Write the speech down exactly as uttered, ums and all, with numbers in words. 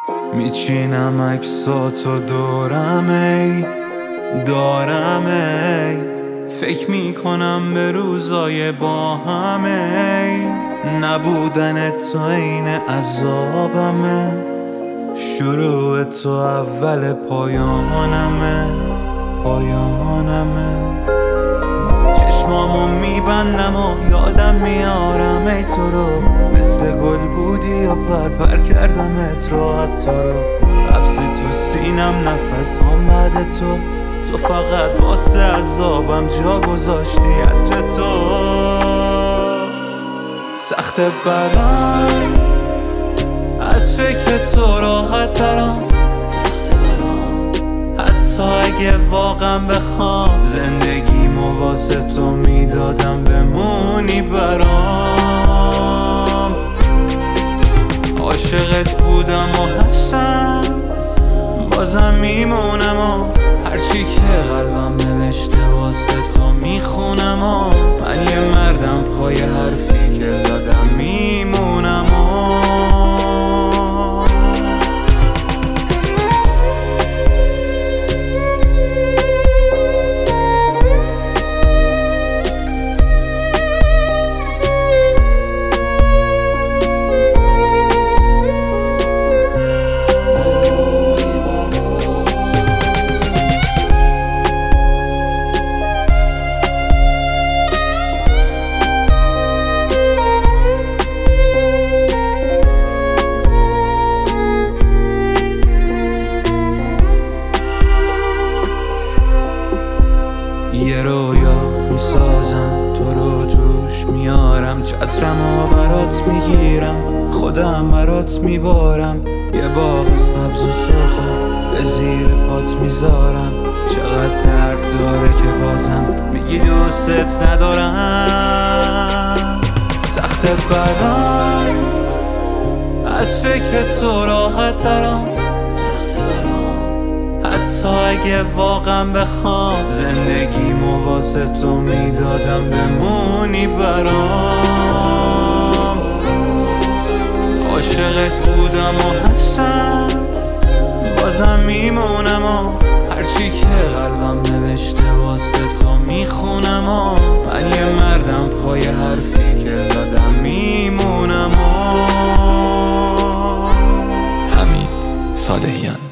میچینم عکساتو دورم ای دارم ای فکر میکنم به روزای با همه نبودن تو این عذابمه شروع تو اول پایانمه پایانمه چشمامو میبندم و یادم میارم ای تو رو مثل گل بودی و پر پر کردمت رو حتی رو حبسی تو سینم نفس هم بعد تو تو فقط واسه عذابم جا گذاشتی عطر تو سخت برام از فکر تو راحت ترم حتی اگه واقعا بخوام زندگیمو واسه تو میدادم بمونی برام عاشقت بودم و هستم بازم میمونم و هرچی که قلبم نوشته واسه تو میخونم و من یه مردم پای حرفی که زدم میمونم و یه رویا میسازم تو رو توش میارم چترم و برات میگیرم خودم برات میبارم یه باغ سبز و سرخو به زیر پات میذارم چقدر درد داره که بازم میگی دوستت ندارم سخت برام از فکر تو راحت ترم حتی اگه واقعا بخوام زندگیمو واسه تو میدادم بمونی برام عاشقت بودم و هستم بازم میمونم و هرچی که قلبم نوشته واسه تو میخونم و من یه مردم پای حرفی که زدم میمونم و حمید صالحیان.